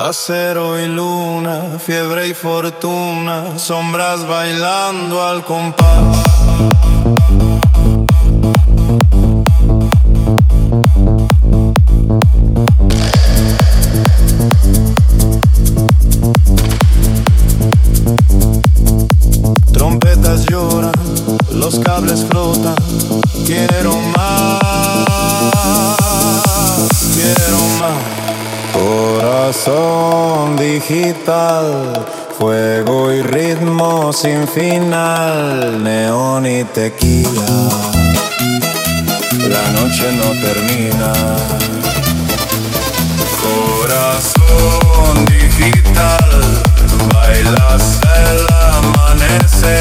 Acero y luna, fiebre y fortuna, sombras bailando al compás. Trompetas lloran, los cables flotan. Quiero más, quiero más. Corazón digital, fuego y ritmo sin final, neón y tequila, la noche no termina. Corazón digital, bailas el amanecer.